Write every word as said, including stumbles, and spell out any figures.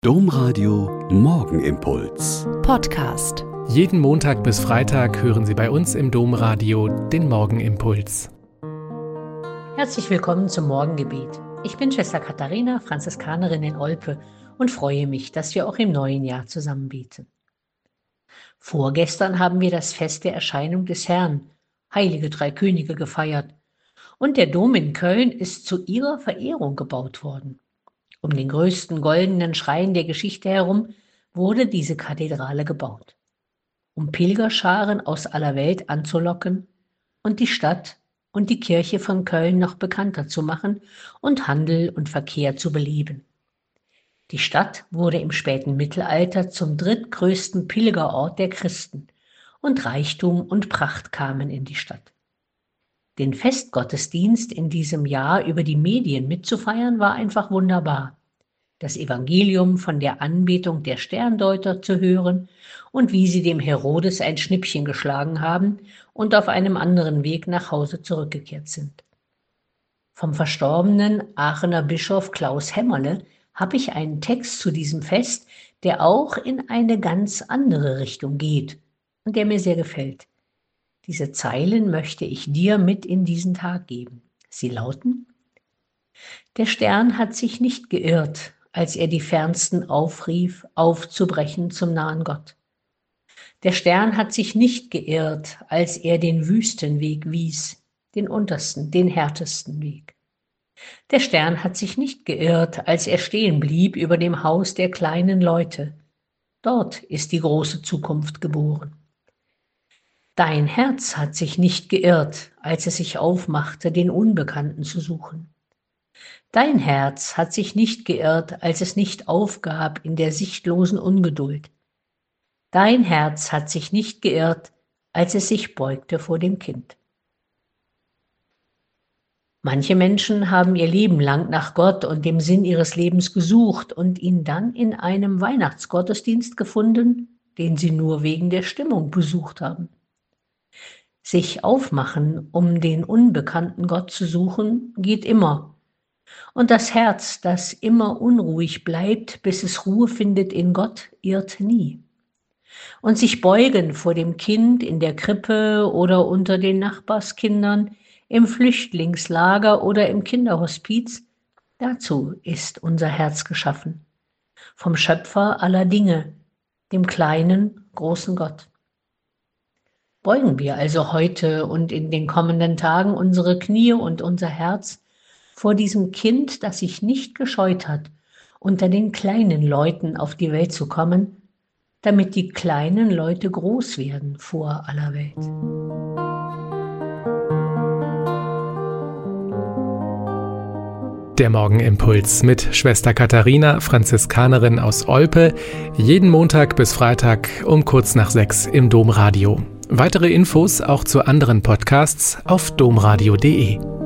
Domradio Morgenimpuls Podcast. Jeden Montag bis Freitag hören Sie bei uns im Domradio den Morgenimpuls. Herzlich willkommen zum Morgengebet. Ich bin Schwester Katharina, Franziskanerin in Olpe und freue mich, dass wir auch im neuen Jahr zusammen beten. Vorgestern haben wir das Fest der Erscheinung des Herrn, Heilige Drei Könige, gefeiert und der Dom in Köln ist zu ihrer Verehrung gebaut worden. Um den größten goldenen Schrein der Geschichte herum wurde diese Kathedrale gebaut, um Pilgerscharen aus aller Welt anzulocken und die Stadt und die Kirche von Köln noch bekannter zu machen und Handel und Verkehr zu beleben. Die Stadt wurde im späten Mittelalter zum drittgrößten Pilgerort der Christen und Reichtum und Pracht kamen in die Stadt. Den Festgottesdienst in diesem Jahr über die Medien mitzufeiern, war einfach wunderbar. Das Evangelium von der Anbetung der Sterndeuter zu hören und wie sie dem Herodes ein Schnippchen geschlagen haben und auf einem anderen Weg nach Hause zurückgekehrt sind. Vom verstorbenen Aachener Bischof Klaus Hämmerle habe ich einen Text zu diesem Fest, der auch in eine ganz andere Richtung geht und der mir sehr gefällt. Diese Zeilen möchte ich dir mit in diesen Tag geben. Sie lauten: Der Stern hat sich nicht geirrt, als er die Fernsten aufrief, aufzubrechen zum nahen Gott. Der Stern hat sich nicht geirrt, als er den Wüstenweg wies, den untersten, den härtesten Weg. Der Stern hat sich nicht geirrt, als er stehen blieb über dem Haus der kleinen Leute. Dort ist die große Zukunft geboren. Dein Herz hat sich nicht geirrt, als es sich aufmachte, den Unbekannten zu suchen. Dein Herz hat sich nicht geirrt, als es nicht aufgab in der sichtlosen Ungeduld. Dein Herz hat sich nicht geirrt, als es sich beugte vor dem Kind. Manche Menschen haben ihr Leben lang nach Gott und dem Sinn ihres Lebens gesucht und ihn dann in einem Weihnachtsgottesdienst gefunden, den sie nur wegen der Stimmung besucht haben. Sich aufmachen, um den unbekannten Gott zu suchen, geht immer. Und das Herz, das immer unruhig bleibt, bis es Ruhe findet in Gott, irrt nie. Und sich beugen vor dem Kind in der Krippe oder unter den Nachbarskindern, im Flüchtlingslager oder im Kinderhospiz, dazu ist unser Herz geschaffen. Vom Schöpfer aller Dinge, dem kleinen, großen Gott. Beugen wir also heute und in den kommenden Tagen unsere Knie und unser Herz vor diesem Kind, das sich nicht gescheut hat, unter den kleinen Leuten auf die Welt zu kommen, damit die kleinen Leute groß werden vor aller Welt. Der Morgenimpuls mit Schwester Katharina, Franziskanerin aus Olpe, jeden Montag bis Freitag um kurz nach sechs im Domradio. Weitere Infos auch zu anderen Podcasts auf domradio punkt de.